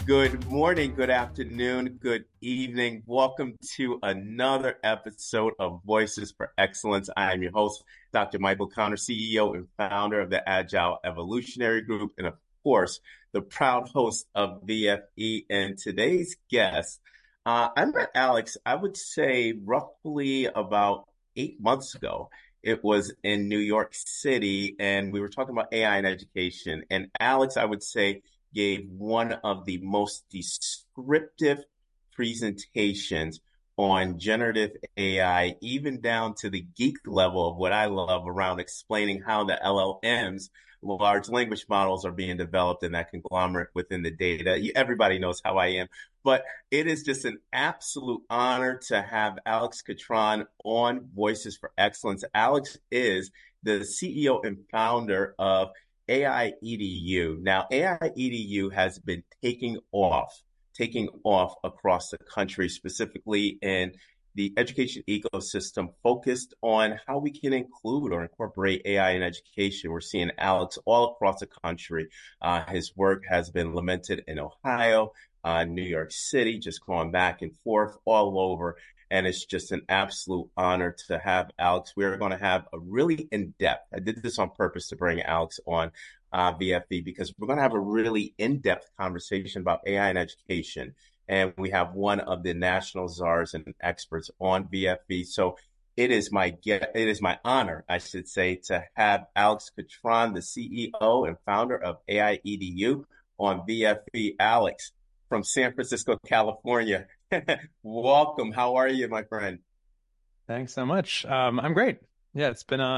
Good morning, good afternoon, good evening. Welcome to another episode of Voices for Excellence. I am your host, Dr. Michael Connor, CEO and founder of the Agile Evolutionary Group, and of course, the proud host of VFE. And today's guest, I met Alex, I would say roughly about 8 months ago. It was in New York City, and we were talking about AI and education. And Alex, I would say, gave one of the most descriptive presentations on generative AI, even down to the geek level of what I love around explaining how the LLMs, large language models, are being developed in that conglomerate within the data. Everybody knows how I am, but it is just an absolute honor to have Alex Catron on Voices for Excellence. Alex is the CEO and founder of AI EDU. Now, AI EDU has been taking off across the country, specifically in the education ecosystem, focused on how we can include or incorporate AI in education. We're seeing Alex all across the country. His work has been lamented in Ohio, New York City, just going back and forth all over. And it's just an absolute honor to have Alex. We're going to have a really in-depth, I did this on purpose to bring Alex on VFE, because we're going to have a really in-depth conversation about AI in education. And we have one of the national czars and experts on VFE. So it is my honor, I should say, to have Alex Catron, the CEO and founder of AI EDU, on VFE. Alex, from San Francisco, California. Welcome. How are you, my friend? Thanks so much. I'm great. Yeah, it's been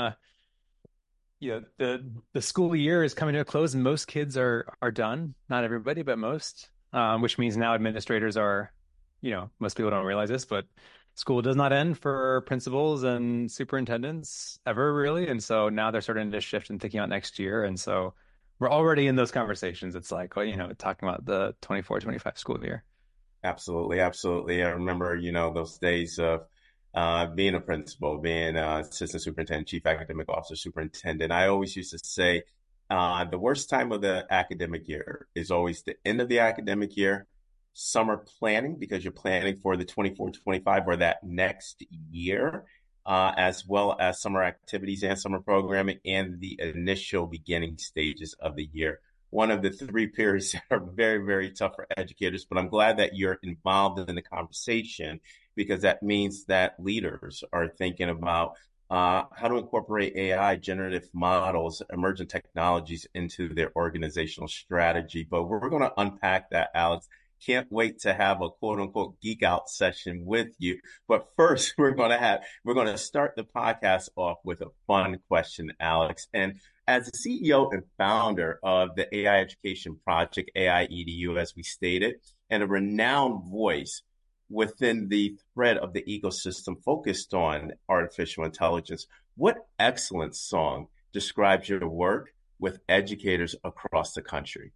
the school year is coming to a close, and most kids are done. Not everybody, but most. Which means now administrators are, most people don't realize this, but school does not end for principals and superintendents ever, really. And so now they're starting to shift and thinking about next year. And so we're already in those conversations. It's like, talking about the 24-25 school year. Absolutely, absolutely. I remember, those days of being a principal, being assistant superintendent, chief academic officer, superintendent. I always used to say the worst time of the academic year is always the end of the academic year, summer planning, because you're planning for the 24-25 or that next year, as well as summer activities and summer programming, and the initial beginning stages of the year. One of the three periods that are very, very tough for educators, but I'm glad that you're involved in the conversation, because that means that leaders are thinking about how to incorporate AI, generative models, emergent technologies into their organizational strategy. But we're going to unpack that, Alex. Can't wait to have a quote unquote geek out session with you. But first, we're going to start the podcast off with a fun question, Alex. And as the CEO and founder of the AI Education Project, AI EDU, as we stated, and a renowned voice within the thread of the ecosystem focused on artificial intelligence, what excellent song describes your work with educators across the country?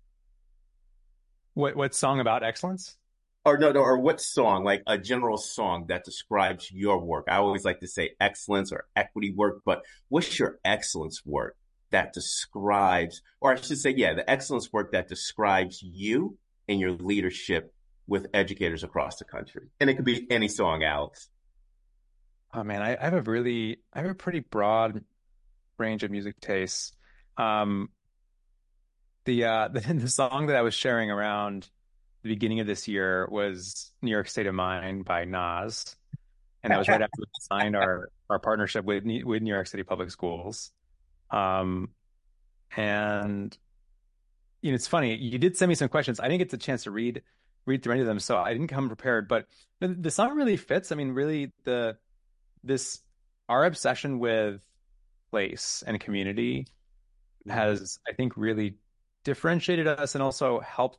What song about excellence? Or no, or what song, like a general song that describes your work? I always like to say excellence or equity work, but what's your excellence work that describes, or I should say, yeah, the excellence work that describes you and your leadership with educators across the country? And it could be any song, Alex. Oh man, I have a pretty broad range of music tastes. Um, the song that I was sharing around the beginning of this year was New York State of Mind by Nas. And that was right after we signed our partnership with New York City Public Schools. Um, and it's funny, you did send me some questions. I didn't get the chance to read through any of them, so I didn't come prepared. But the song really fits. I mean, really, this our obsession with place and community has, I think, really differentiated us and also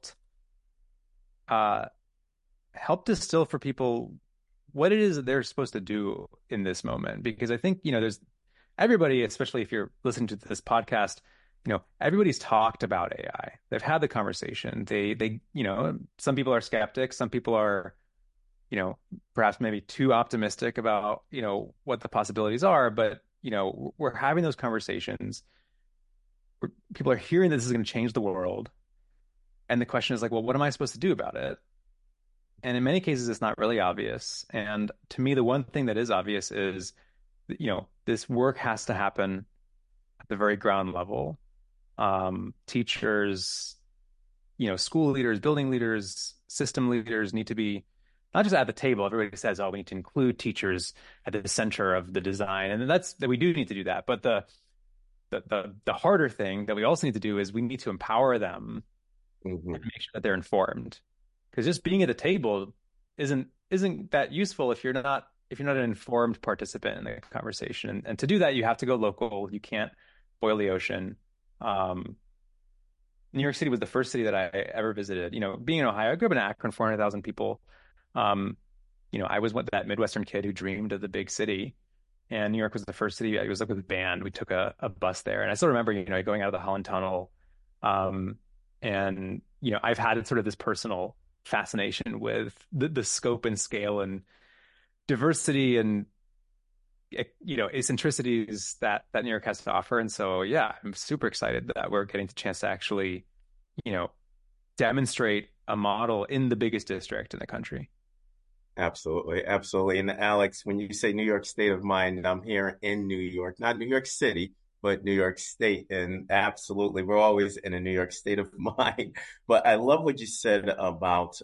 uh helped distill for people what it is that they're supposed to do in this moment. Because I think, there's everybody, especially if you're listening to this podcast, everybody's talked about AI. They've had the conversation. Some people are skeptics, some people are, perhaps maybe too optimistic about, what the possibilities are. But, we're having those conversations where people are hearing this is going to change the world. And the question is like, well, what am I supposed to do about it? And in many cases, it's not really obvious. And to me, the one thing that is obvious is, this work has to happen at the very ground level. Teachers, school leaders, building leaders, system leaders need to be not just at the table. Everybody says, oh, we need to include teachers at the center of the design. And that we do need to do that. But the harder thing that we also need to do is we need to empower them Mm-hmm. and make sure that they're informed. Because just being at a table isn't that useful if you're not an informed participant in the conversation. And to do that, you have to go local. You can't boil the ocean. New York City was the first city that I ever visited. Being in Ohio, I grew up in Akron, 400,000 people. Um, I was that Midwestern kid who dreamed of the big city. And New York was the first city. I was like with a band. We took a bus there. And I still remember, going out of the Holland Tunnel. And, I've had sort of this personal fascination with the scope and scale and diversity and, eccentricities that New York has to offer. And so, yeah, I'm super excited that we're getting the chance to actually, demonstrate a model in the biggest district in the country. Absolutely, absolutely. And Alex, when you say New York state of mind, I'm here in New York, not New York City, but New York State. And absolutely, we're always in a New York state of mind. But I love what you said about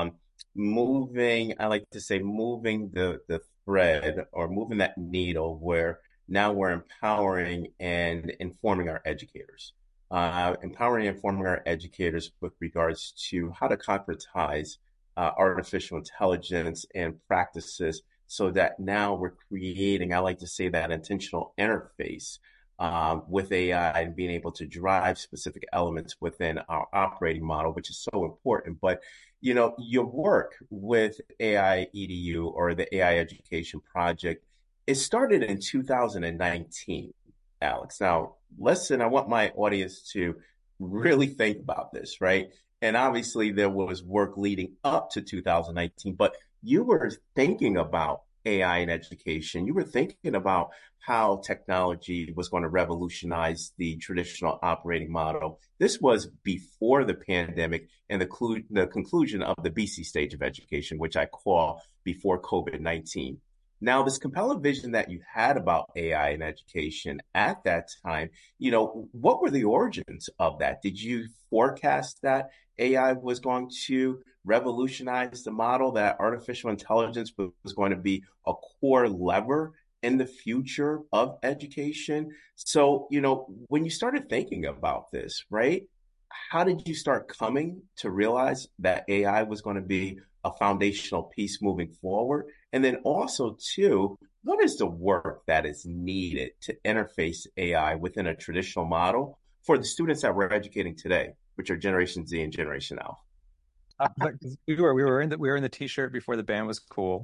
moving, I like to say moving the thread or moving that needle where now we're empowering and informing our educators. Empowering and informing our educators with regards to how to concretize artificial intelligence and practices so that now we're creating, I like to say, that intentional interface with AI and being able to drive specific elements within our operating model, which is so important. But, your work with AI EDU or the AI Education Project, it started in 2019, Alex. Now, listen, I want my audience to really think about this, right? And obviously, there was work leading up to 2019, but you were thinking about AI in education. You were thinking about how technology was going to revolutionize the traditional operating model. This was before the pandemic and the conclusion of the BC stage of education, which I call before COVID-19. Now, this compelling vision that you had about AI in education at that time, what were the origins of that? Did you forecast that AI was going to revolutionize the model, that artificial intelligence was going to be a core lever in the future of education? So, when you started thinking about this, right, how did you start coming to realize that AI was going to be a foundational piece moving forward? And then also, too, what is the work that is needed to interface AI within a traditional model for the students that we're educating today, which are Generation Z and Generation Alpha? We were in the t-shirt before the band was cool.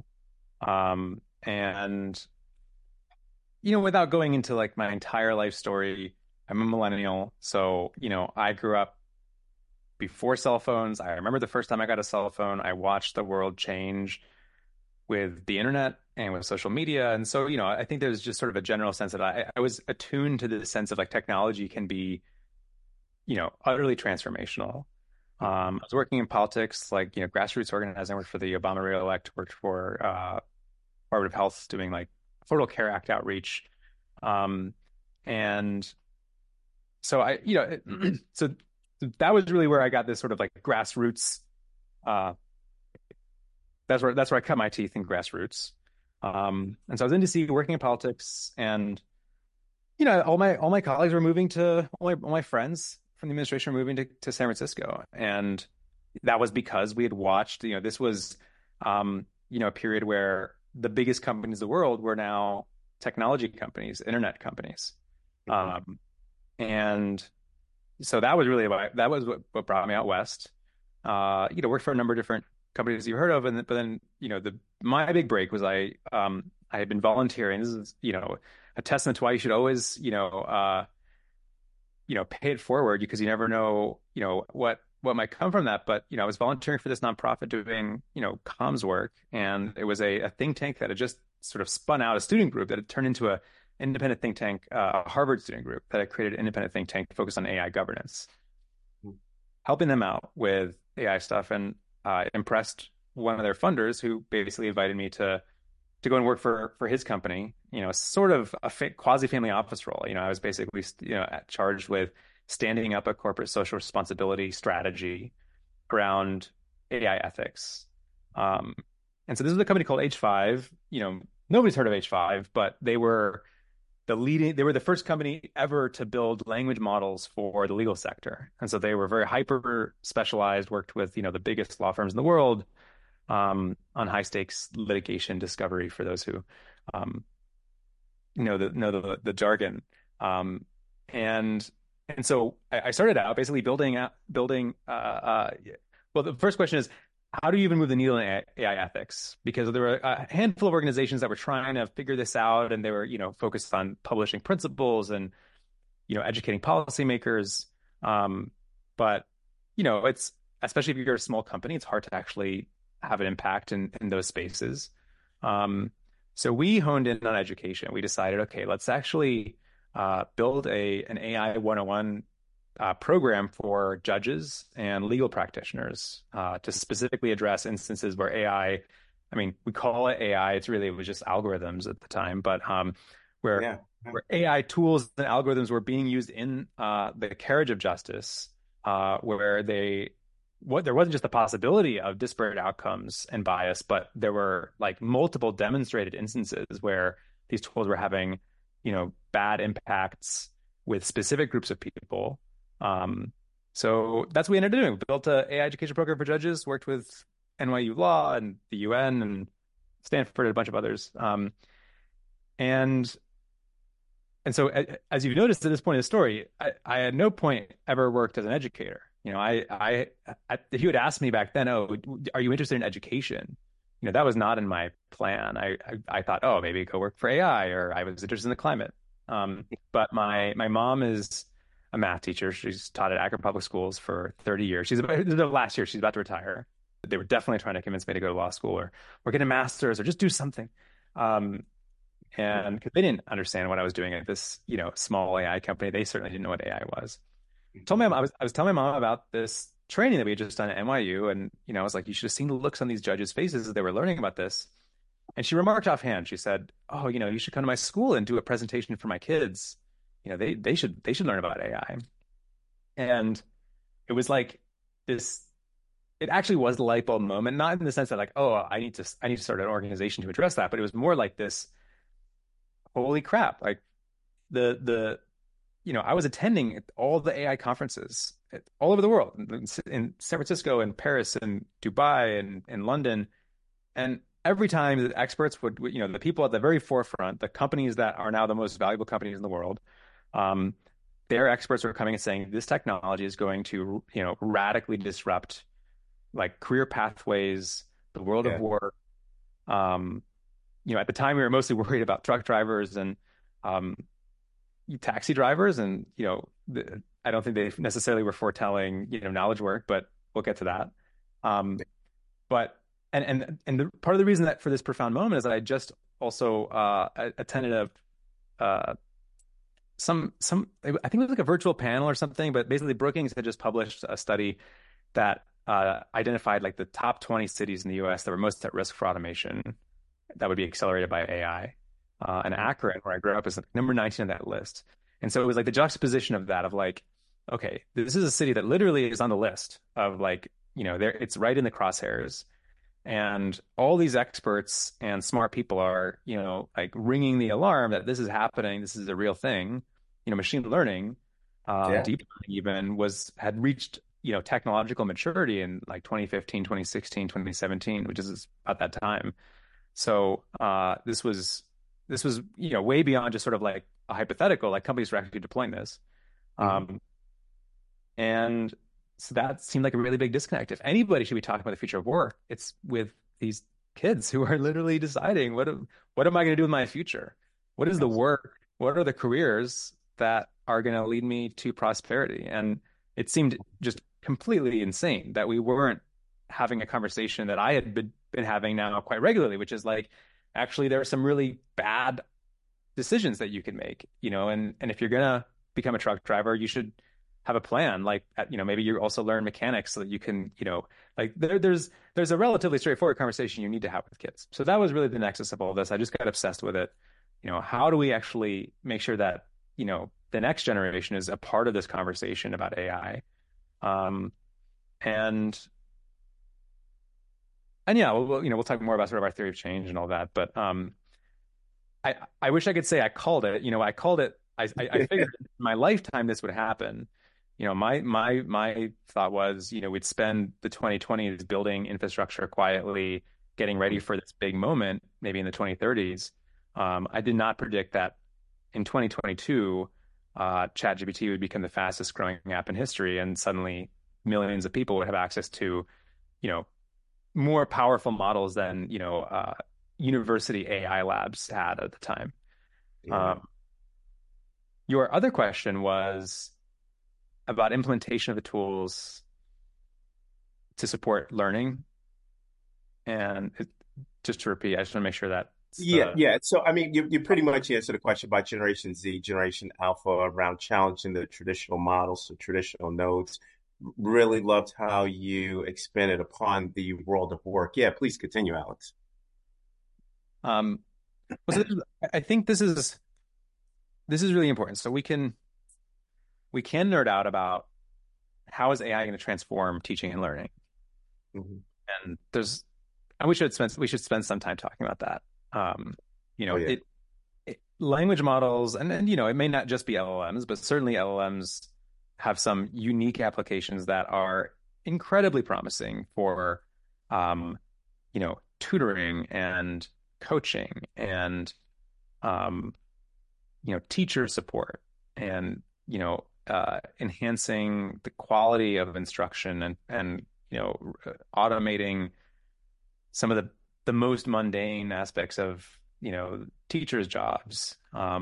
And without going into like my entire life story, I'm a millennial. So, I grew up before cell phones. I remember the first time I got a cell phone. I watched the world change with the internet and with social media. And so, I think there's just sort of a general sense that I was attuned to the sense of like technology can be, utterly transformational. I was working in politics, like, grassroots organizing. I worked for the Obama Re-elect, worked for Department of Health doing like Affordable Care Act outreach. And so so that was really where I got this sort of like grassroots. Uh, that's where I cut my teeth in grassroots. And so I was in DC working in politics, and all my colleagues were moving to all my friends from the administration were moving to San Francisco, and that was because we had watched. This was a period where the biggest companies in the world were now technology companies, internet companies. And so that was really what brought me out west. Worked for a number of different companies you heard of, but then my big break was I had been volunteering. This is a testament to why you should always pay it forward, because you never know what might come from that. But I was volunteering for this nonprofit doing comms work, and it was a think tank that had just sort of spun out, a student group that had turned into a independent think tank, a Harvard student group that had created an independent think tank focused on AI governance. helping them out with AI stuff, and impressed one of their funders who basically invited me to go and work for his company. Sort of a quasi family office role. I was basically charged with standing up a corporate social responsibility strategy around AI ethics. And so this was a company called H5. Nobody's heard of H5, but they were the first company ever to build language models for the legal sector. And so they were very hyper specialized, worked with, the biggest law firms in the world, on high stakes litigation discovery, for those who know the jargon. And so I started out basically building. Well, the first question is, how do you even move the needle in AI ethics? Because there were a handful of organizations that were trying to figure this out, and they were, focused on publishing principles and, educating policymakers. But, it's, especially if you're a small company, it's hard to actually have an impact in those spaces. So we honed in on education. We decided, okay, let's actually build an AI 101 program for judges and legal practitioners to specifically address instances where AI, I mean, we call it AI, it was just algorithms at the time, but where AI tools and algorithms were being used in the carriage of justice, where there wasn't just the possibility of disparate outcomes and bias, but there were like multiple demonstrated instances where these tools were having, bad impacts with specific groups of people. So that's what we ended up doing. We built an AI education program for judges, worked with NYU Law and the UN and Stanford and a bunch of others. And so, as you've noticed at this point in the story, I at no point ever worked as an educator. If you had asked me back then, oh, are you interested in education? That was not in my plan. I thought, oh, maybe go work for AI, or I was interested in the climate. But my mom is a math teacher. She's taught at Akron Public Schools for 30 years. This is the last year. She's about to retire. They were definitely trying to convince me to go to law school or get a master's or just do something. And because they didn't understand what I was doing at this, small AI company, they certainly didn't know what AI was. I was telling my mom about this training that we had just done at NYU, and I was like, you should have seen the looks on these judges' faces as they were learning about this. And she remarked offhand, she said, oh, you should come to my school and do a presentation for my kids. They should learn about AI. And it was like this. It actually was the light bulb moment, not in the sense that like, oh, I need to start an organization to address that, but it was more like this. Holy crap! Like I was attending all the AI conferences all over the world, in San Francisco and Paris and Dubai and London, and every time the experts would, the people at the very forefront, the companies that are now the most valuable companies in the world, their experts were coming and saying this technology is going to, radically disrupt like career pathways, the world of work. At the time we were mostly worried about truck drivers and taxi drivers, and I don't think they necessarily were foretelling knowledge work, but we'll get to that. But the part of the reason that for this profound moment is that I just also attended some I think it was like a virtual panel or something, but basically Brookings had just published a study that identified like the top 20 cities in the US that were most at risk for automation that would be accelerated by AI. And Akron, where I grew up, is number 19 on that list. And so it was like the juxtaposition of that, of like, okay, this is a city that literally is on the list of like, it's right in the crosshairs. And all these experts and smart people are, like ringing the alarm that this is happening. This is a real thing. Machine learning, deep learning even had reached, technological maturity in like 2015, 2016, 2017, which is about that time. So this was, way beyond just sort of like a hypothetical, like companies were actually deploying this. And so that seemed like a really big disconnect. If anybody should be talking about the future of work, it's with these kids who are literally deciding what am I going to do with my future? What is the work? What are the careers that are going to lead me to prosperity? And it seemed just completely insane that we weren't having a conversation that I had been having now quite regularly, which is like, actually, there are some really bad decisions that you can make, and if you're going to become a truck driver, you should have a plan. Like, maybe you also learn mechanics so that you can, like there's a relatively straightforward conversation you need to have with kids. So that was really the nexus of all this. I just got obsessed with it. How do we actually make sure that, the next generation is a part of this conversation about AI? And yeah, we'll talk more about sort of our theory of change and all that. But I wish I could say I called it. I called it. I figured in my lifetime this would happen. My thought was, we'd spend the 2020s building infrastructure quietly, getting ready for this big moment, maybe in the 2030s. I did not predict that in 2022, ChatGPT would become the fastest growing app in history, and suddenly millions of people would have access to, more powerful models than, university AI labs had at the time. Yeah. Your other question was about implementation of the tools to support learning. And just to repeat, I just want to make sure that. Yeah. So, I mean, you pretty much answered the question about Generation Z, Generation Alpha around challenging the traditional models, the traditional nodes. Really loved how you expanded upon the world of work. Yeah, please continue, Alex. Well, so I think this is really important. So we can nerd out about how is AI going to transform teaching and learning. Mm-hmm. And we should spend some time talking about that. Oh, yeah. Language models, and it may not just be LLMs, but certainly LLMs have some unique applications that are incredibly promising for, tutoring and coaching and, teacher support and, enhancing the quality of instruction and automating some of the most mundane aspects of, teachers' jobs,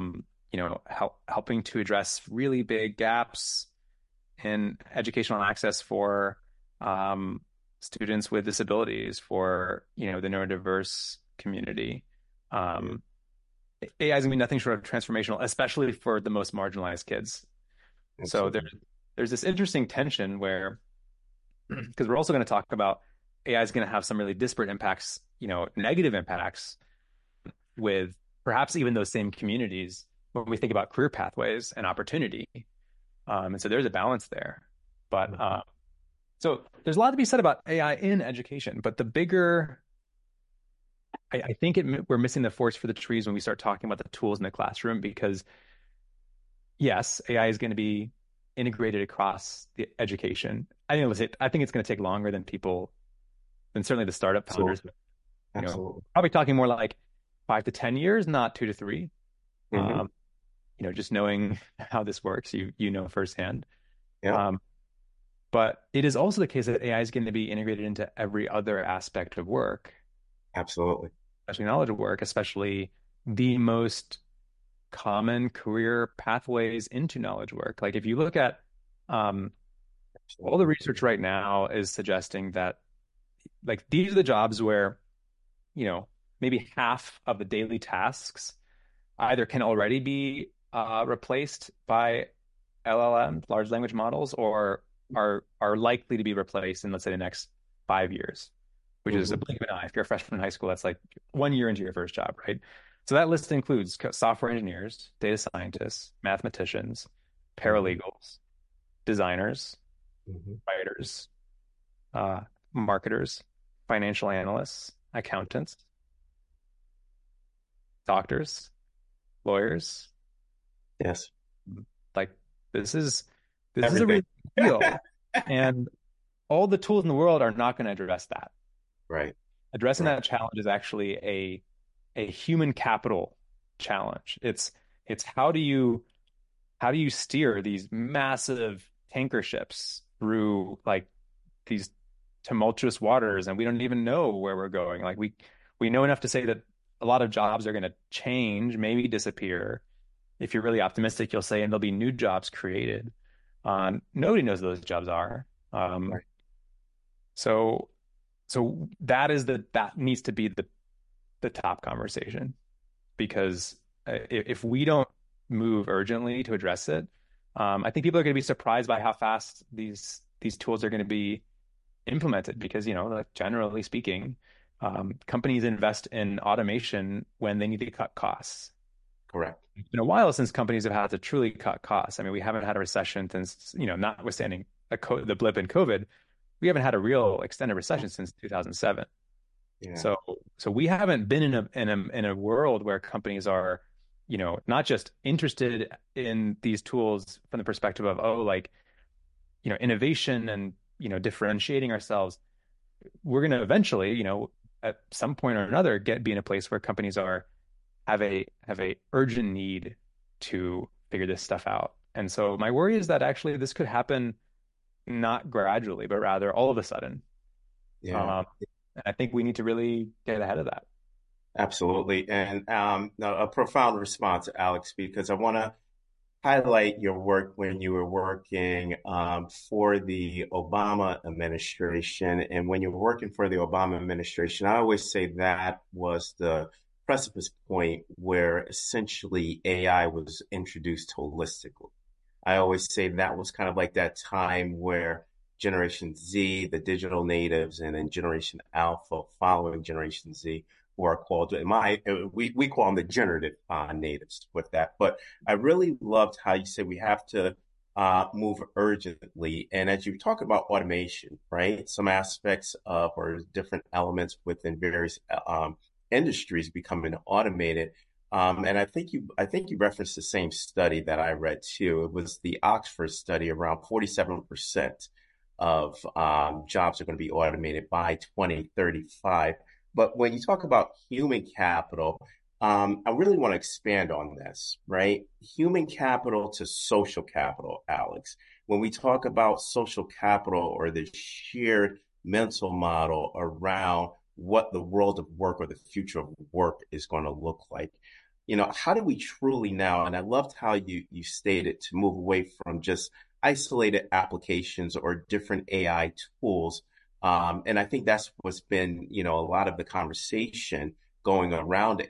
helping to address really big gaps in educational access for students with disabilities, for, the neurodiverse community. AI is going to be nothing short of transformational, especially for the most marginalized kids. Absolutely. So there's this interesting tension where, because we're also going to talk about AI is going to have some really disparate impacts, negative impacts with perhaps even those same communities when we think about career pathways and opportunity. And so there's a balance there. But so there's a lot to be said about AI in education, but the bigger, I think we're missing the forest for the trees when we start talking about the tools in the classroom, because yes, AI is going to be integrated across the education. I think it's going to take longer than certainly the startup founders. Absolutely. Probably talking more like 5 to 10 years, not 2 to 3. Mm-hmm. Just knowing how this works, firsthand. Yeah. But it is also the case that AI is going to be integrated into every other aspect of work. Absolutely. Especially knowledge of work, especially the most common career pathways into knowledge work. Like if you look at all the research right now is suggesting that like these are the jobs where, maybe half of the daily tasks either can already be replaced by LLM, large language models, or are likely to be replaced in, let's say, the next 5 years, which is a blink of an eye. If you're a freshman in high school, that's like 1 year into your first job, right? So that list includes software engineers, data scientists, mathematicians, paralegals, designers, writers, marketers, financial analysts, accountants, doctors, lawyers. Yes. Like this is a real deal. And all the tools in the world are not going to address that. Right. Addressing that challenge is actually a human capital challenge. It's how do you steer these massive tanker ships through like these tumultuous waters, and we don't even know where we're going. Like we know enough to say that a lot of jobs are going to change, maybe disappear. If you're really optimistic, you'll say, and there'll be new jobs created. Nobody knows what those jobs are. Right. So that needs to be the top conversation, because if we don't move urgently to address it, I think people are going to be surprised by how fast these tools are going to be implemented because, like generally speaking, companies invest in automation when they need to cut costs. Correct. It's been a while since companies have had to truly cut costs. I mean, we haven't had a recession since, notwithstanding the blip in COVID, we haven't had a real extended recession since 2007. Yeah. So we haven't been in a world where companies are, not just interested in these tools from the perspective of, oh, like, innovation and, differentiating ourselves. We're going to eventually, at some point or another, be in a place where companies have a urgent need to figure this stuff out. And so my worry is that actually this could happen not gradually, but rather all of a sudden. Yeah. Um, and I think we need to really get ahead of that. Absolutely. And a profound response, Alex, because I want to highlight your work when you were working for the Obama administration. And when you were working for the Obama administration, I always say that was the precipice point where essentially AI was introduced holistically. I always say that was kind of like that time where Generation Z, the digital natives, and then Generation Alpha following Generation Z, who are called we call them the generative natives with that. But I really loved how you said we have to move urgently. And as you talk about automation, right? Some aspects of or different elements within various industries becoming automated. And I think you referenced the same study that I read too. It was the Oxford study. Around 47% of jobs are going to be automated by 2035. But when you talk about human capital, I really want to expand on this, right? Human capital to social capital, Alex. When we talk about social capital or the shared mental model around what the world of work or the future of work is going to look like, how do we truly now, and I loved how you stated to move away from just isolated applications or different AI tools. And I think that's what's been, a lot of the conversation going around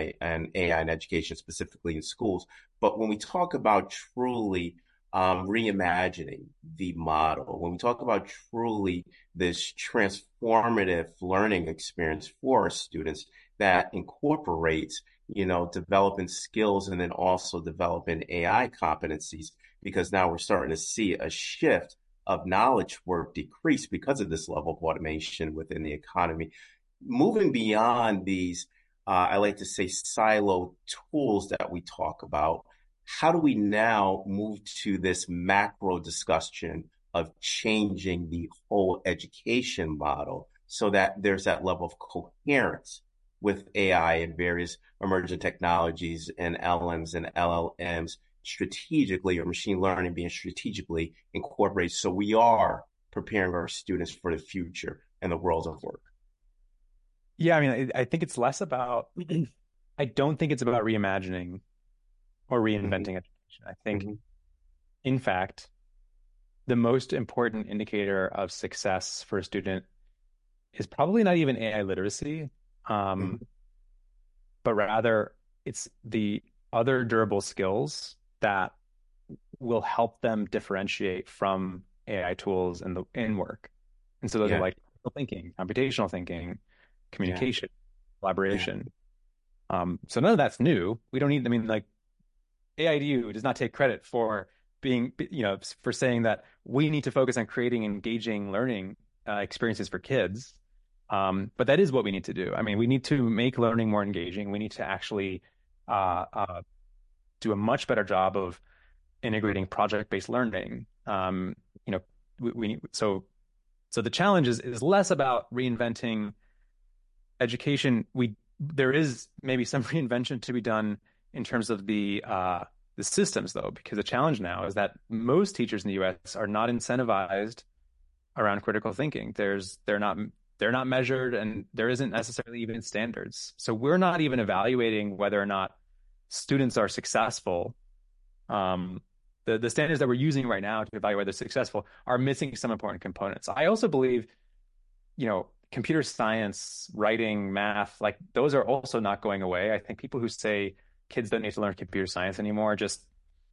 AI and education, specifically in schools. But when we talk about truly reimagining the model, when we talk about truly this transformative learning experience for our students that incorporates, developing skills and then also developing AI competencies, because now we're starting to see a shift of knowledge work decrease because of this level of automation within the economy. Moving beyond these, I like to say, silo tools that we talk about, how do we now move to this macro discussion of changing the whole education model so that there's that level of coherence with AI and various emerging technologies and LMs and LLMs strategically, or machine learning being strategically incorporated so we are preparing our students for the future and the world of work? Yeah, I mean, I think it's less about, I don't think it's about reimagining or Mm-hmm. reinventing education. I think, Mm-hmm. in fact, the most important indicator of success for a student is probably not even AI literacy, um, Mm-hmm. but rather it's the other durable skills that will help them differentiate from AI tools in work. And so those are Yeah. like critical thinking, computational thinking, Yeah. communication, Yeah. collaboration. So none of that's new. We don't need, I mean, like AIDU does not take credit for being, for saying that we need to focus on creating engaging learning experiences for kids. But that is what we need to do. I mean, we need to make learning more engaging. We need to actually uh, uh, do a much better job of integrating project-based learning. You know, so the challenge is less about reinventing education. There is maybe some reinvention to be done in terms of the systems, though, because the challenge now is that most teachers in the U.S. are not incentivized around critical thinking. They're not measured, and there isn't necessarily even standards. So we're not even evaluating whether or not students are successful. Um, the standards that we're using right now to evaluate whether they're successful are missing some important components. I also believe, computer science, writing, math, like those are also not going away. I think people who say kids don't need to learn computer science anymore just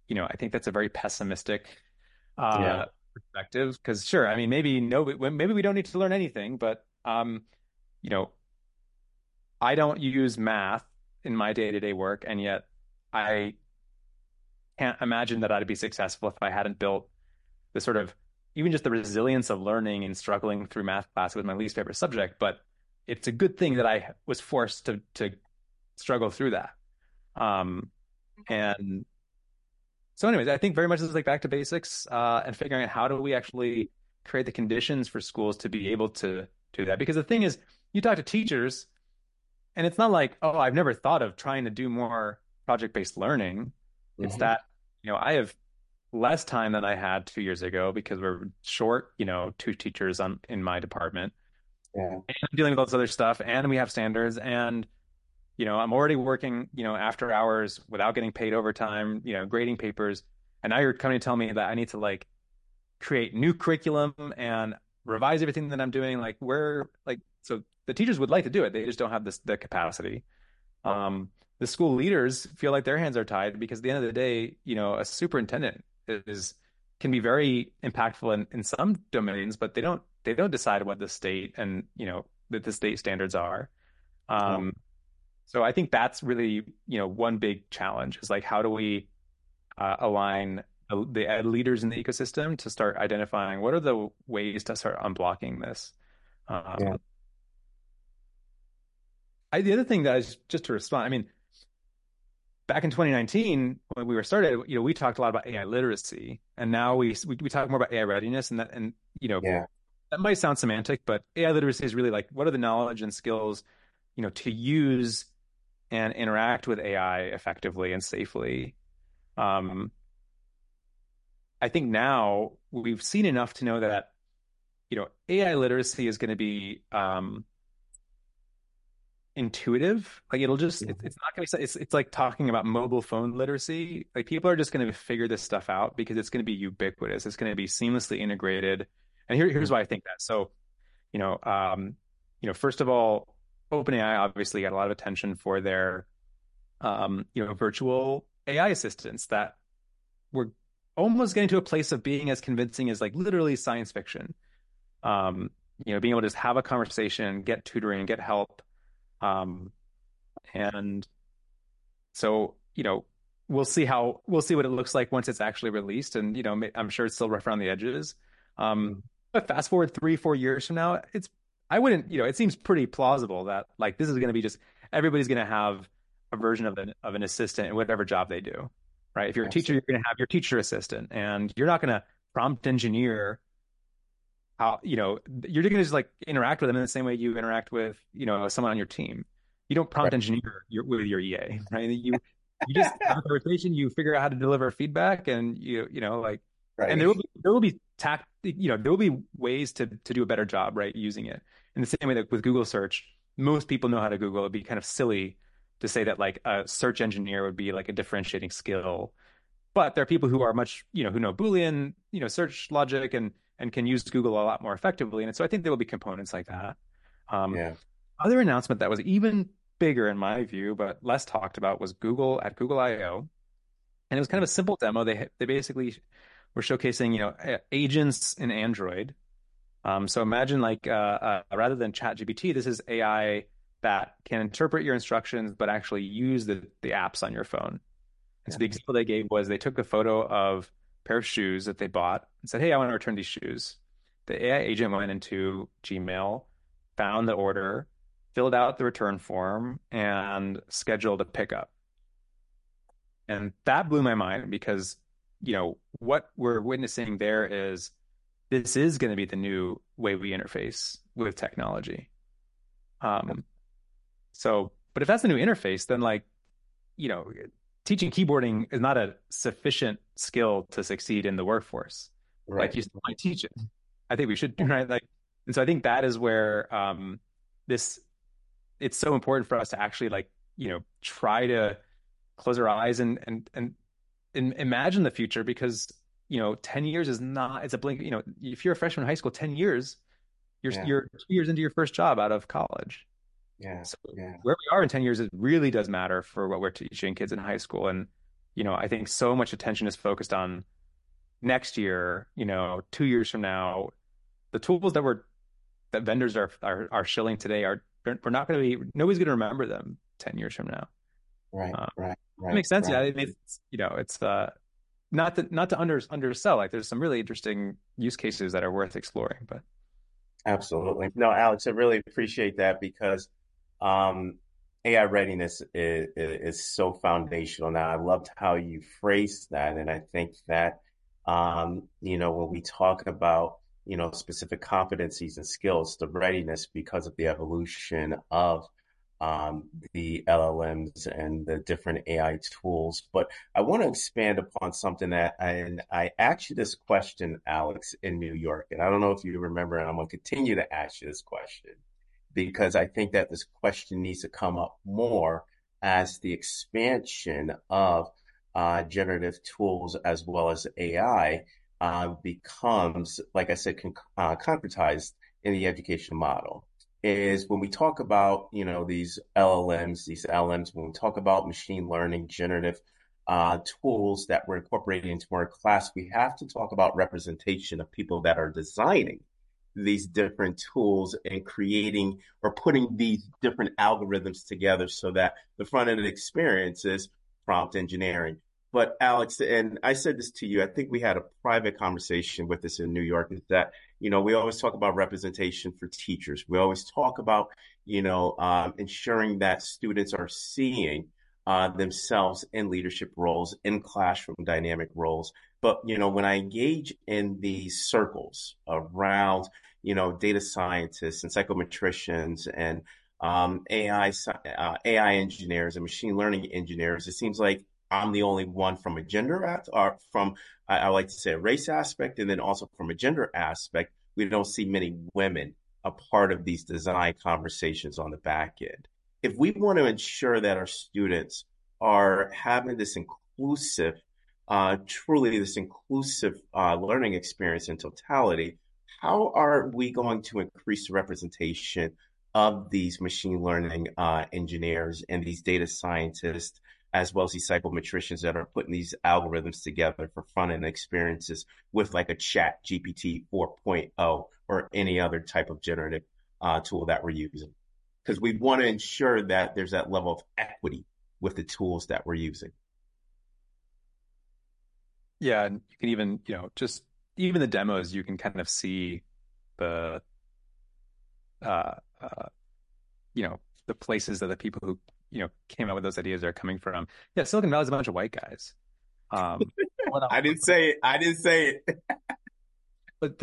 I think that's a very pessimistic Yeah. perspective. Because sure, I mean, maybe no, maybe we don't need to learn anything, but you know, I don't use math in my day-to-day work, and yet I can't imagine that I'd be successful if I hadn't built the sort of even just the resilience of learning and struggling through math class was my least favorite subject, but it's a good thing that I was forced to struggle through that. Um, and so, anyways, I think very much this is like back to basics and figuring out how do we actually create the conditions for schools to be able to do that. Because the thing is, you talk to teachers, and it's not like, oh, I've never thought of trying to do more project-based learning. It's Hmm. that, I have less time than I had 2 years ago because we're short, two teachers in my department. Yeah. And I'm dealing with all this other stuff, and we have standards, and I'm already working, after hours without getting paid overtime, grading papers, and now you're coming to tell me that I need to like create new curriculum and revise everything that I'm doing. Like so the teachers would like to do it, they just don't have the capacity. Um, the school leaders feel like their hands are tied because at the end of the day, a superintendent is can be very impactful in some domains, but they don't decide what the state and that the state standards are. Yeah. Um, so I think that's really one big challenge is like how do we align the leaders in the ecosystem to start identifying what are the ways to start unblocking this. Yeah. Um, the other thing that is just to respond, I mean, back in 2019 when we were started, we talked a lot about AI literacy, and now we talk more about AI readiness, and Yeah. that might sound semantic, but AI literacy is really like what are the knowledge and skills, to use and interact with AI effectively and safely. Um, I think now we've seen enough to know that, AI literacy is going to be intuitive. Like it'll just Mhm. it's not going to be it's like talking about mobile phone literacy. Like people are just going to figure this stuff out because it's going to be ubiquitous. It's going to be seamlessly integrated. And here's why I think that. So, you know, um, first of all, OpenAI obviously got a lot of attention for their virtual AI assistants that were almost getting to a place of being as convincing as like literally science fiction. Um, being able to just have a conversation, get tutoring, get help. Um, and so, we'll see what it looks like once it's actually released. And, I'm sure it's still rough around the edges. Mhm. But fast forward 3, 4 years from now, I wouldn't, it seems pretty plausible that like this is going to be just everybody's going to have a version of an assistant in whatever job they do, right? If you're a teacher, you're Absolutely. going to have your teacher assistant, and you're not going to prompt engineer how, you're going to just like interact with them in the same way you interact with, someone on your team. You don't Right. prompt engineer with your EA, right? You just have a conversation, you figure out how to deliver feedback, and like, and Right. there will be there will be ways to do a better job, right, using it. In the same way that with Google search, most people know how to Google. It'd be kind of silly to say that like a search engineer would be like a differentiating skill, but there are people who are much, who know Boolean, search logic and can use Google a lot more effectively. And so I think there will be components like that. Um, Yeah. Other announcement that was even bigger in my view, but less talked about was Google at Google I/O, and it was kind of a simple demo. They basically were showcasing, agents in Android. So imagine like rather than ChatGPT, this is AI that can interpret your instructions, but actually use the apps on your phone. And so Yeah. the example they gave was they took a photo of a pair of shoes that they bought and said, "Hey, I want to return these shoes." The AI agent went into Gmail, found the order, filled out the return form, and scheduled a pickup. And that blew my mind because, what we're witnessing there is this is going to be the new way we interface with technology. Um, but if that's the new interface, then like, you know, teaching keyboarding is not a sufficient skill to succeed in the workforce. Like Right. you still might teach it. I think we should do right. Like, and so I think that is where this it's so important for us to actually like, try to close our eyes and imagine the future because 10 years is not it's a blink, if you're a freshman in high school, 10 years, Yeah. you're 2 years into your first job out of college. Yeah. So Yeah. where we are in 10 years, it really does matter for what we're teaching kids in high school. And, I think so much attention is focused on next year, 2 years from now, the tools that vendors are shilling today we're not going to be nobody's going to remember them 10 years from now. Right, right, It right, makes sense. Yeah, right. it's not to undersell. Like there's some really interesting use cases that are worth exploring. But Absolutely. No, Alex, I really appreciate that because AI readiness is so foundational. Now, I loved how you phrased that. And I think that, when we talk about, specific competencies and skills, the readiness because of the evolution of the LLMs and the different AI tools. But I want to expand upon something and I asked you this question, Alex, in New York, and I don't know if you remember, and I'm going to continue to ask you this question because I think that this question needs to come up more as the expansion of generative tools as well as AI becomes, like I said, concretized in the education model is when we talk about, these LLMs, when we talk about machine learning, generative tools that we're incorporating into our class, we have to talk about representation of people that are designing these different tools and creating or putting these different algorithms together so that the front end experience is prompt engineering. But Alex, and I said this to you, I think we had a private conversation with this in New York, is that, we always talk about representation for teachers. We always talk about, ensuring that students are seeing themselves in leadership roles, in classroom dynamic roles. But, when I engage in these circles around, data scientists and psychometricians and AI engineers and machine learning engineers, it seems like I'm the only one from a or from, I like to say, a race aspect, and then also from a gender aspect. We don't see many women a part of these design conversations on the back end. If we want to ensure that our students are having this truly this inclusive learning experience in totality, how are we going to increase the representation of these machine learning engineers and these data scientists, as well as these psychometricians that are putting these algorithms together for front end experiences with like a Chat GPT 4.0 or any other type of generative tool that we're using? Because we want to ensure that there's that level of equity with the tools that we're using. yeah, and you can even, just even the demos, you can kind of see the, uh, uh, the places that the people who, came up with those ideas are coming from. Yeah, Silicon Valley is a bunch of white guys. Um, what I didn't say it. I didn't say it. But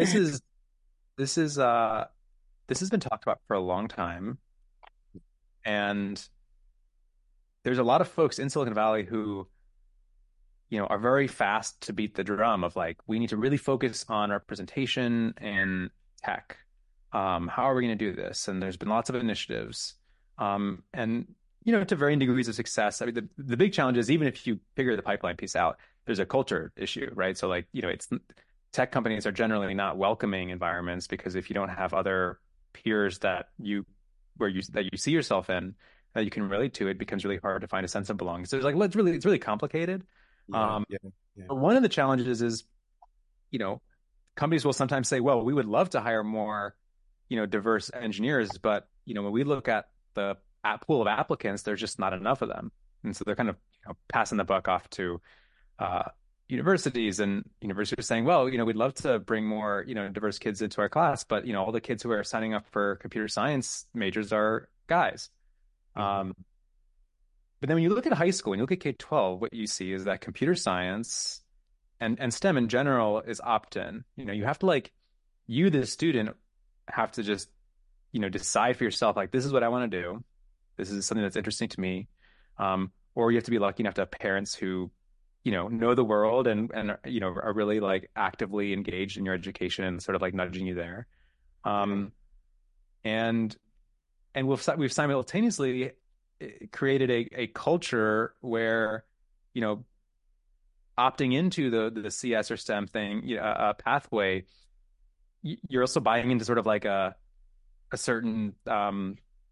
this has been talked about for a long time, and there's a lot of folks in Silicon Valley who, are very fast to beat the drum of like, we need to really focus on representation and tech. How are we going to do this? And there's been lots of initiatives, and to varying degrees of success. I mean, the big challenge is even if you figure the pipeline piece out, there's a culture issue, right? So like, it's tech companies are generally not welcoming environments because if you don't have other peers that you see yourself in that you can relate to, it becomes really hard to find a sense of belonging. So it's really complicated. Yeah, yeah, yeah. But one of the challenges is, you know, companies will sometimes say, well, we would love to hire more, diverse engineers, but when we look at the pool of applicants, there's just not enough of them, and so they're kind of passing the buck off to universities, and universities are saying, well, we'd love to bring more, diverse kids into our class, but all the kids who are signing up for computer science majors are guys. Mm-hmm. But then when you look at high school and you look at K-12, what you see is that computer science and STEM in general is opt-in. You have to you, the student, have to just, decide for yourself, like, this is what I want to do. This is something that's interesting to me. Or you have to be lucky enough to have parents who, know the world and are really actively engaged in your education and sort of nudging you there. And we've simultaneously created a culture where, opting into the CS or STEM thing, pathway, you're also buying into sort of like a certain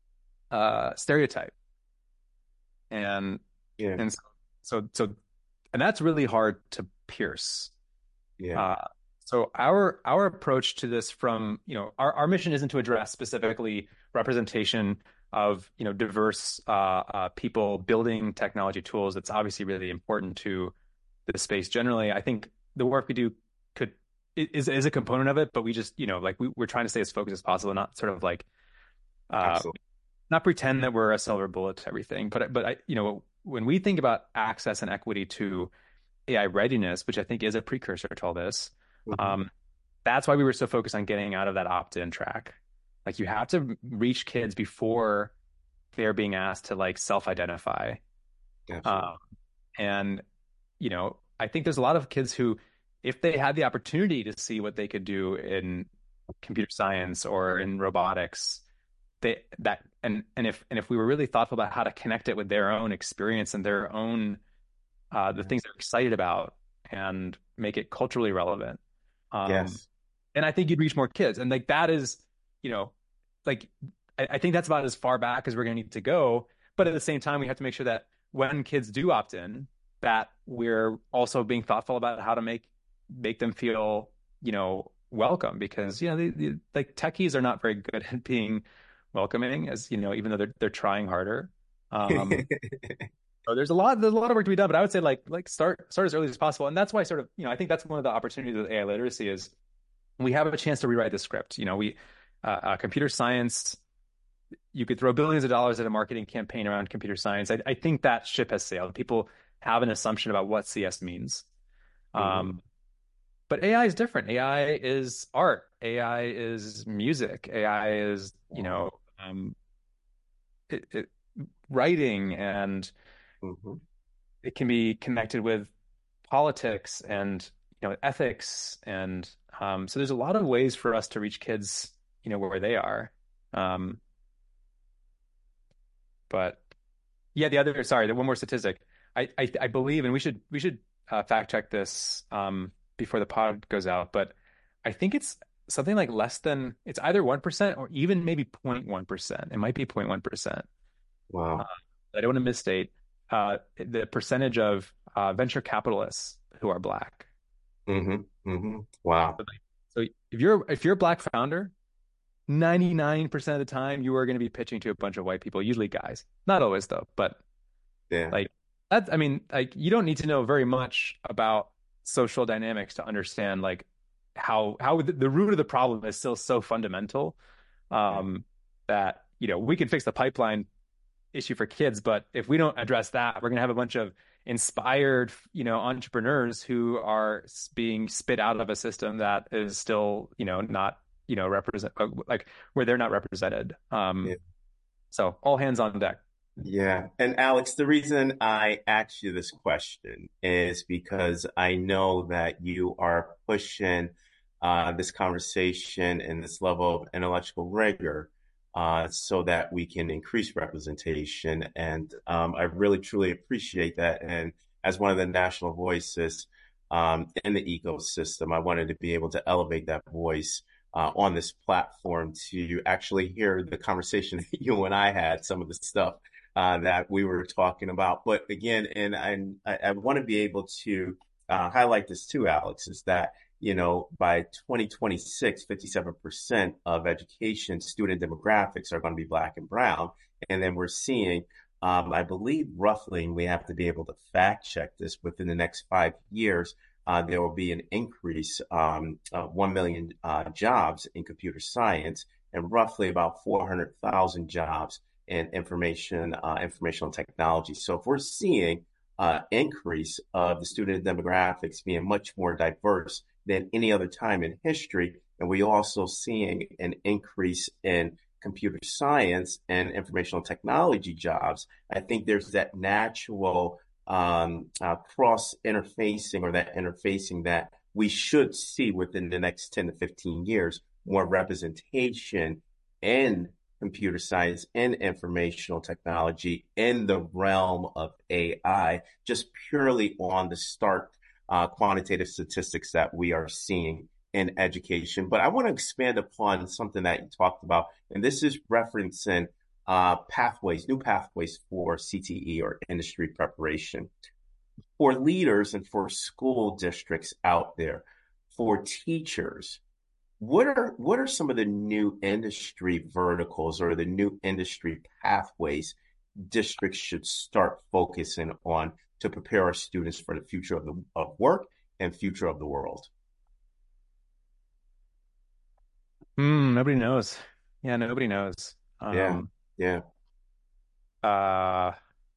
stereotype, and Yeah. and so And that's really hard to pierce. Yeah. Uh, so our approach to this from, our mission isn't to address specifically representation of, diverse people building technology tools. It's obviously really important to the space generally. I think the work we do could is a component of it, but we just, like we're trying to stay as focused as possible, not sort of like uh, Absolutely. not pretend that we're a silver bullet to everything. But I, when we think about access and equity to AI readiness, which I think is a precursor to all this, Hmm. um, that's why we were so focused on getting out of that opt-in track. Like you have to reach kids before they're being asked to like self-identify. Absolutely. Um, and I think there's a lot of kids who, if they had the opportunity to see what they could do in computer science or in robotics, and if we were really thoughtful about how to connect it with their own experience and their own the things they're excited about and make it culturally relevant. Um, Yes. and I think you'd reach more kids. And like that is, you know, like I think that's about as far back as we're going to need to go. But at the same time, we have to make sure that when kids do opt in, that we're also being thoughtful about how to make them feel, welcome because like techies are not very good at being welcoming, as even though they're trying harder. Um, so there's a lot of work to be done, but I would say like start as early as possible, and that's why sort of I think that's one of the opportunities with AI literacy is we have a chance to rewrite the script. We computer science, you could throw billions of dollars at a marketing campaign around computer science. I think that ship has sailed. People have an assumption about what CS means. Hmm. Um, but AI is different. AI is art. AI is music. AI is, it, writing, and Hmm. it can be connected with politics and ethics, and so there's a lot of ways for us to reach kids where they are. um, but yeah, the one more statistic. I believe, and we should fact check this before the pod goes out, but I think it's something like less than, it's either 1% or even maybe 0.1%. It might be 0.1%. uh, Wow. I don't want to misstate the percentage of venture capitalists who are Black. Hmm. Hmm. Wow. So if you're a Black founder, 99% of the time you are going to be pitching to a bunch of white people, usually guys. Not always though, but Yeah. like that, I mean, like you don't need to know very much about social dynamics to understand like how the root of the problem is still so fundamental, Yeah. um, that we can fix the pipeline issue for kids, but if we don't address that, we're going to have a bunch of inspired, entrepreneurs who are being spit out of a system that is still, not, represent like where they're not represented. Yeah. So all hands on deck. Yeah. And Alex, the reason I asked you this question is because I know that you are pushing this conversation and this level of intellectual rigor so that we can increase representation. And I really, truly appreciate that. And as one of the national voices in the ecosystem, I wanted to be able to elevate that voice on this platform to actually hear the conversation that you and I had, some of the stuff that we were talking about. But again, and I want to be able to highlight this too, Alex, is that, by 2026, 57% of education student demographics are going to be Black and Brown. And then we're seeing, I believe roughly, and we have to be able to fact check this within the next 5 years, there will be an increase of 1 million jobs in computer science and roughly about 400,000 jobs in informational technology. So if we're seeing increase of the student demographics being much more diverse than any other time in history, and we also seeing an increase in computer science and informational technology jobs, I think there's that natural cross interfacing or that interfacing that we should see within the next 10 to 15 years, more representation in computer science and informational technology in the realm of AI, just purely on the stark quantitative statistics that we are seeing in education. But I want to expand upon something that you talked about, and this is referencing new pathways for CTE or industry preparation. for leaders and for school districts out there, for teachers, what are some of the new industry verticals or the new industry pathways districts should start focusing on to prepare our students for the future of work and future of the world? Nobody knows. Yeah, nobody knows. Yeah, yeah. Uh,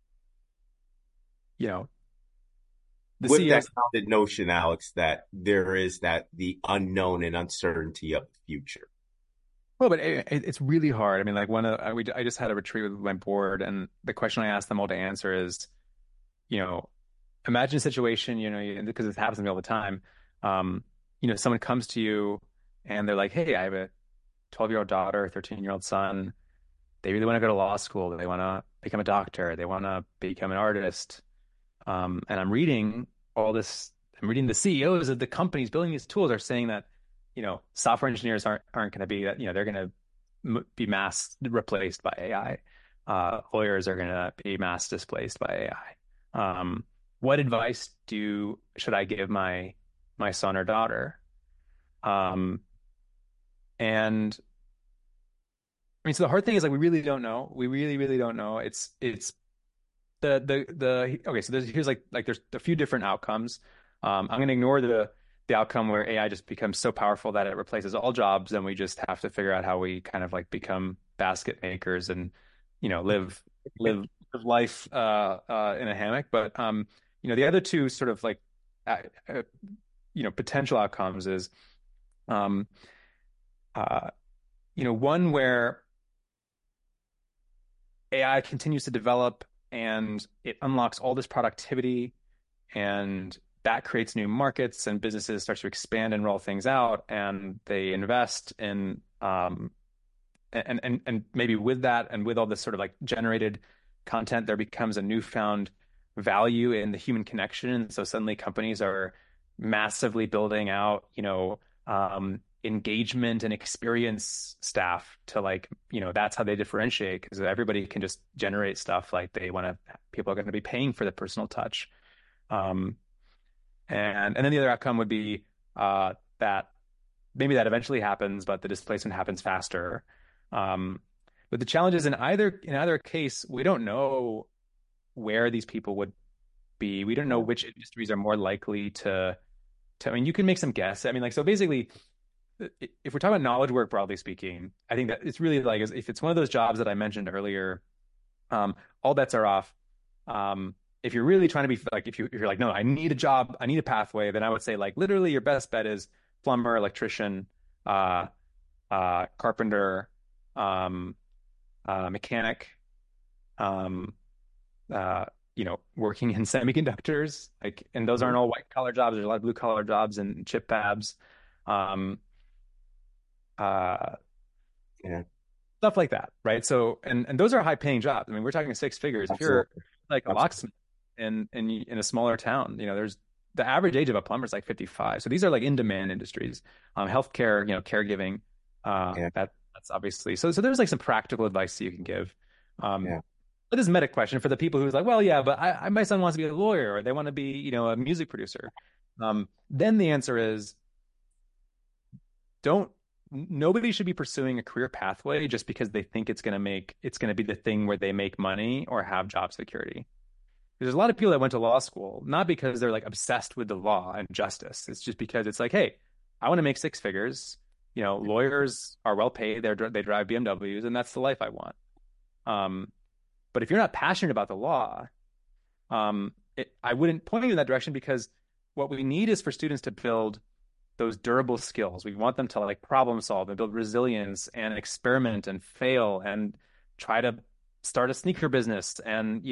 you know, the With that CEOs. founded notion, Alex, that there is that the unknown and uncertainty of the future. Well, but it's really hard. I mean, like I just had a retreat with my board, and the question I asked them all to answer is, you know, imagine a situation, because this happens to me all the time. Um, someone comes to you and they're like, "Hey, I have a 12-year-old daughter, 13-year-old son. They really want to go to law school. They want to become a doctor. They want to become an artist." And I'm reading all this. I'm reading the CEOs of the companies building these tools are saying that, software engineers aren't going to be that, they're going to be mass replaced by AI. Lawyers are going to be mass displaced by AI. What advice should I give my son or daughter? And I mean, so the hard thing is like we really don't know. We really, really don't know. It's the okay. So here's like there's a few different outcomes. I'm going to ignore the outcome where AI just becomes so powerful that it replaces all jobs, and we just have to figure out how we kind of like become basket makers and live life in a hammock. But the other two sort of like uh, uh, potential outcomes is um uh one where AI continues to develop and it unlocks all this productivity and that creates new markets and businesses start to expand and roll things out and they invest in and maybe with that and with all this sort of like generated content there becomes a newfound value in the human connection and so suddenly companies are massively building out engagement and experience staff to like that's how they differentiate because everybody can just generate stuff like people are going to be paying for the personal touch um and then the other outcome would be that maybe that eventually happens, but the displacement happens faster. Um, but the challenge is in either case, we don't know where these people would be. We don't know Yeah. which industries are more likely to. I mean, you can make some guess. I mean, like so basically, if we're talking about knowledge work broadly speaking, I think that it's really like if it's one of those jobs that I mentioned earlier, all bets are off. If you're really trying to be like, if you're like, no, I need a job, I need a pathway, then I would say like literally your best bet is plumber, electrician, uh, carpenter, um, mechanic, um, working in semiconductors, like, and those aren't Mhm. all white collar jobs. There's a lot of blue collar jobs and chip fabs, um, uh, Yeah, stuff like that, right? So, and those are high paying jobs. I mean, we're talking six figures. If you're absolutely. like a Absolutely. locksmith in a smaller town, there's the average age of a plumber is like 55. So these are like in demand industries. Healthcare, caregiving, Yeah, that's obviously so there's like some practical advice that you can give. Um, yeah, but this meta question for the people who's like, well, yeah, but my son wants to be a lawyer or they want to be, a music producer. Then the answer is don't nobody should be pursuing a career pathway just because they think it's going to be the thing where they make money or have job security. There's a lot of people that went to law school not because they're like obsessed with the law and justice. It's just because it's like, hey, I want to make six figures. Lawyers are well paid. They drive BMWs, and that's the life I want. Um, but if you're not passionate about the law, I wouldn't point you in that direction because what we need is for students to build those durable skills. We want them to like problem solve and build resilience and experiment and fail and try to start a sneaker business and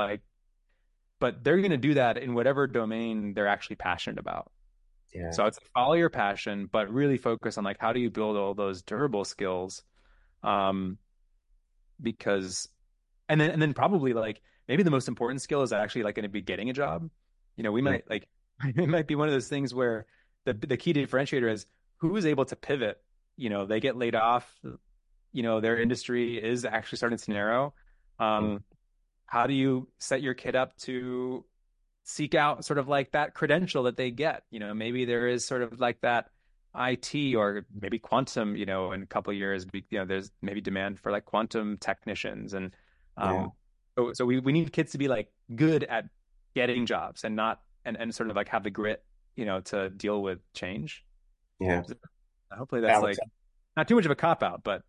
but they're going to do that in whatever domain they're actually passionate about. yeah, So it's follow your passion, but really focus on like how do you build all those durable skills? Um, because and then probably like maybe the most important skill is actually like going to be getting a job. We yeah, might like it might be one of those things where the key differentiator is who is able to pivot. They get laid off. Their industry is actually starting to narrow. yeah, How do you set your kid up seek out sort of like that credential that they get. Maybe there is sort of like that IT or maybe quantum, in a couple of years, there's maybe demand for like quantum technicians. And Yeah. so we need kids to be like good at getting jobs and not, and sort of like have the grit, to deal with change. Yeah. Hopefully that's Alex, like not too much of a cop out, but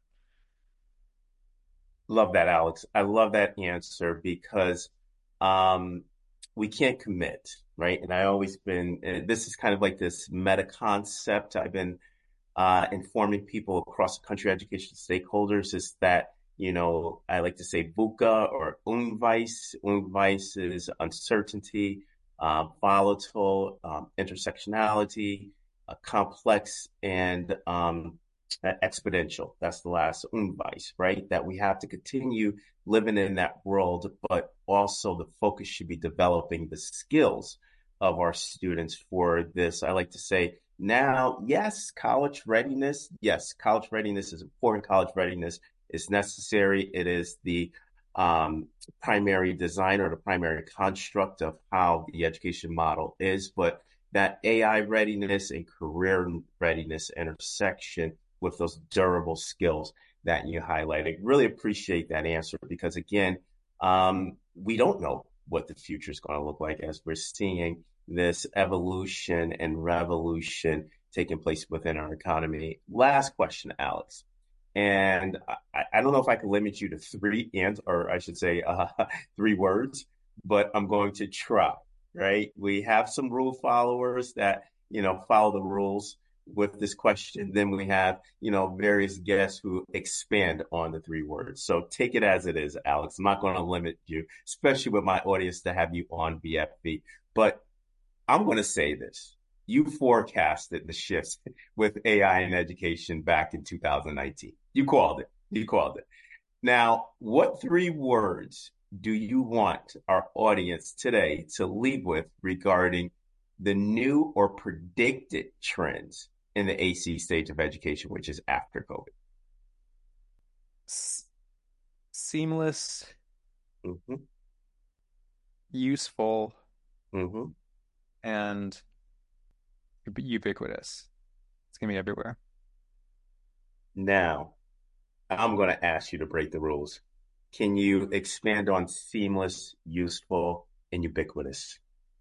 love that, Alex. I love that answer because um, we can't commit, right? And I always been, this is kind of like this meta concept I've been informing people across the country, education stakeholders, is that, I like to say VUCA or Unweis. Unweis is uncertainty, volatile, intersectionality, complex, and exponential. That's the last Unweis, right? That we have to continue living in that world, but also the focus should be developing the skills of our students for this. I like to say, now, yes, college readiness. Yes, college readiness is important. College readiness is necessary. It is the primary design or the primary construct of how the education model is. But that AI readiness and career readiness intersection with those durable skills that you highlighted. Really appreciate that answer because, again, we don't know what the future is going to look like as we're seeing this evolution and revolution taking place within our economy. Last question, Alex. And I don't know if I can limit you to or I should say 3 words, but I'm going to try, right? We have some rule followers that, follow the rules with this question. Then we have, various guests who expand on the 3 words. So take it as it is, Alex. I'm not going to limit you, especially with my audience to have you on BFB. But I'm going to say this. You forecasted the shifts with AI in education back in 2019. You called it. You called it. Now, what 3 words do you want our audience today to leave with regarding the new or predicted trends in the AC stage of education, which is after COVID? Seamless, Mm-hmm. useful, Mm-hmm. and ubiquitous. It's gonna be everywhere. Now, I'm going to ask you to break the rules. Can you expand on seamless, useful, and ubiquitous?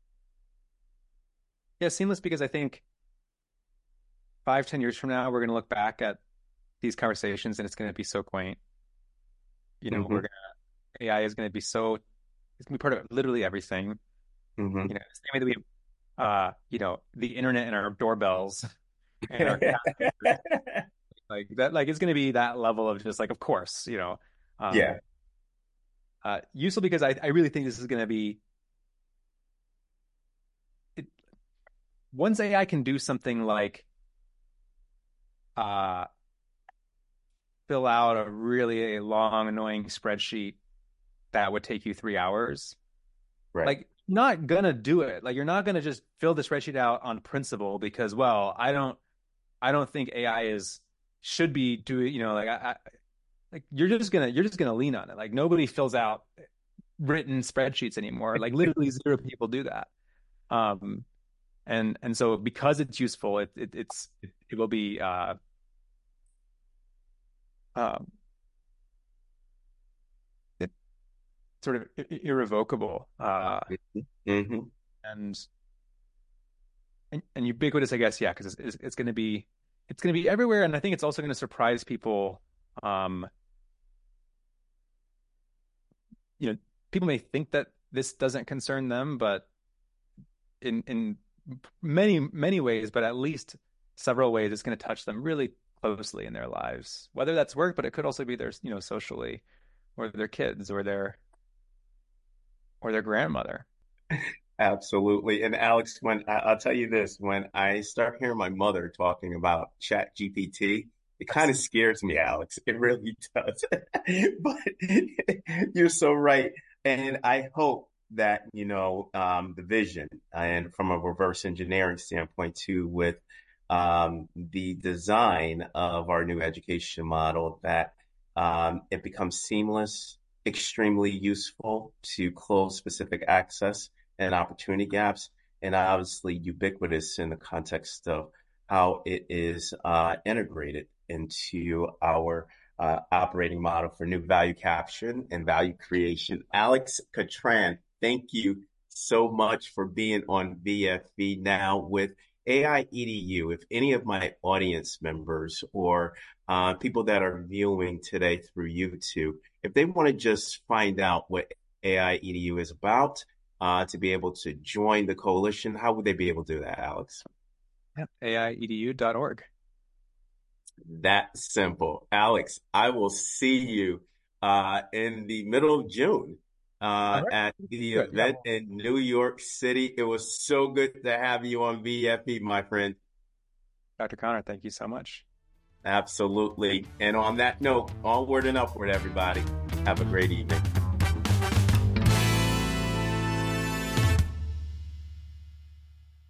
Yeah, seamless because I think 5, 10 years from now, we're gonna look back at these conversations and it's gonna be so quaint. Mm-hmm. AI is gonna be so it's gonna be part of literally everything. Mm-hmm. Same way that we the internet and our doorbells and our like that, like it's going to be that level of just like, of course, Yeah. useful because I really think this is going to be it, once AI can do something like uh, fill out a really long, annoying spreadsheet that would take you 3 hours, Right. like not gonna do it. Like you're not gonna just fill the spreadsheet out on principle because, well, I don't think AI is should be doing, like you're just gonna lean on it. Like nobody fills out written spreadsheets anymore. Like literally zero people do that. Um, and so because it's useful, it will be um, it sort of irrevocable Mm-hmm. and, and ubiquitous, I guess. Yeah, because it's going to be everywhere, and I think it's also going to surprise people. Um, you know, People may think that this doesn't concern them, but in many many ways, but at least several ways, it's going to touch them really closely in their lives. Whether that's work, but it could also be their socially, or their kids, or their grandmother. Absolutely. And Alex, I'll tell you this, when I start hearing my mother talking about Chat GPT, it kind of scares me, Alex. It really does. But you're so right. And I hope that, the vision and from a reverse engineering standpoint too, with the design of our new education model, that it becomes seamless, extremely useful to close specific access and opportunity gaps, and obviously ubiquitous in the context of how it is integrated into our operating model for new value capture and value creation. Alex Catran, thank you so much for being on VFV now with AI EDU. If any of my audience members or people that are viewing today through YouTube, if they want to just find out what AI EDU is about, to be able to join the coalition, how would they be able to do that, Alex? Yeah, AIEDU.org. That simple. Alex, I will see you in the middle of June All right. at the Good. Yeah, event in New York City. It was so good to have you on VFP, my friend. Dr. Connor, thank you so much. Absolutely. And on that note, onward and upward, everybody. Have a great evening.